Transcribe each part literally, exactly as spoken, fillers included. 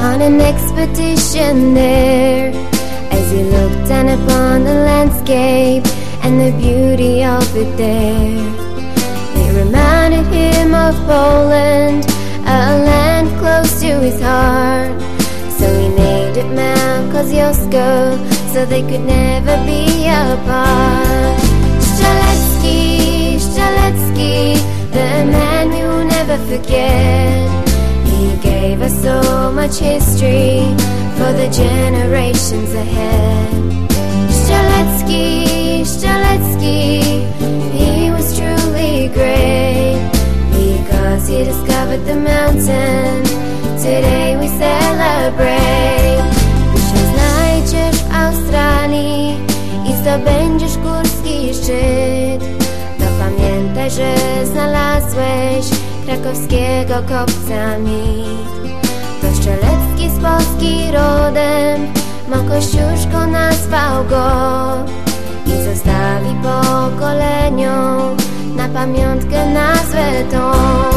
on an expedition there. As he looked down upon the landscape and the beauty of it there, it reminded him of Poland, a land close to his heart. So he named it Mount Kosciuszko, so they could never be apart. Strzelecki, Strzelecki, the man we will never forget. He gave us so much history for the generations ahead. Strzelecki, Strzelecki, he was truly great because he discovered the mountain. Today we celebrate. Jeśli znajdziesz w Australii i zdobędziesz górski szczyt, to pamiętaj, że znalazłeś krakowskiego kopca mit. To Strzelecki z Polski rodem, Mo Kościuszko nazwał go i zostawi pokoleniom na pamiątkę nazwę tą.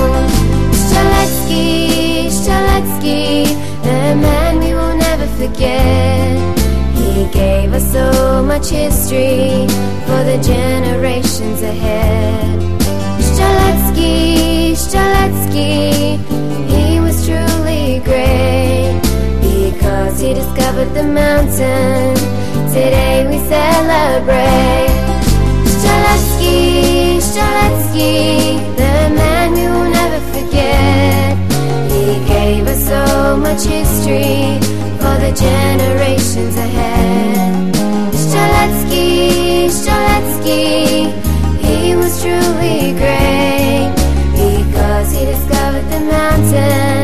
Strzelecki, Strzelecki, the man we will never forget. He gave us so much history for the generations ahead. Strzelecki, Strzelecki, he was truly great because he discovered the mountain. Today we celebrate. Strzelecki, Strzelecki, the man we will never forget. He gave us so much history for the generations ahead. Strzelecki, Strzelecki, he was truly great because he discovered the mountain.